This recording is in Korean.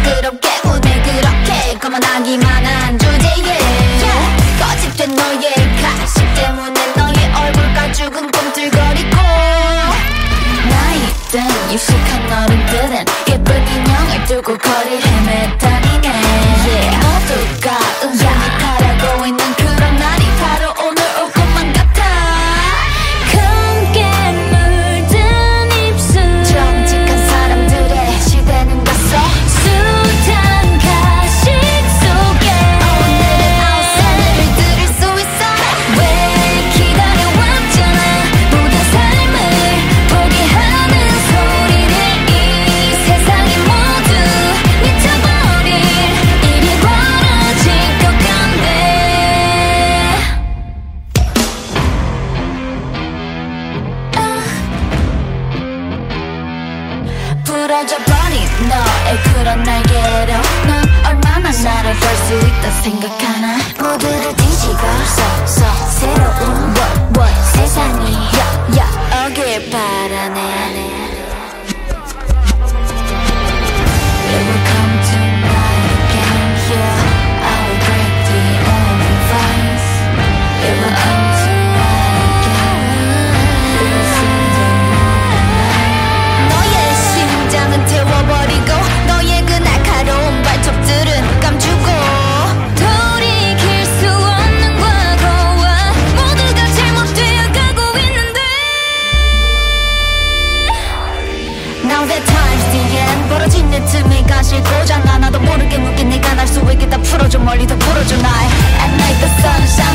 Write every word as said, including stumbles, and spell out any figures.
시끄럽게 오늘 그렇게 거만하기만 한 주제에 거짓된 너의 가식 때문에 너의 얼굴 가죽은 꿈틀거리고 나이든 유식한 어른들은 예쁜 인형을 두고 거리를 헤매다니네 yeah. 모두가 은근히 바라고 있는 그런 날이 바로 오늘 올 것만 같아. 검게 물든 입술 정직한 사람들의 시대는 갔어. 숱한 가식 속에 오늘은 아웃사이드를 들을 수 있어. 왜 기다려왔잖아. 모든 삶을 포기하는 소리를 이 세상이 모두 미쳐버릴 일이 벌어질 것 같네. 부러져버린 너의 그런 날개로 넌 얼마나 나를 볼 수 있다 생각하나. 모두를 뒤집어 서 새로운 what, what, 세상이 야, 야, 오길 바라네. It will come tonight again, yeah. I will break the only vice. It will come tonight again. It will see the moonlight. 너의 심장은 태워버리고 너의 그 날카로운 발톱들은 감추고 돌이킬 수 없는 과거와 모두가 잘못되어 가고 있는데 Now that time's the end. 벌어진 내 틈에 가실 고장 하나도 모르게 묶인 내가 날 수 있게 다 풀어줘. 멀리 더 풀어줘 날. At night the sun shines.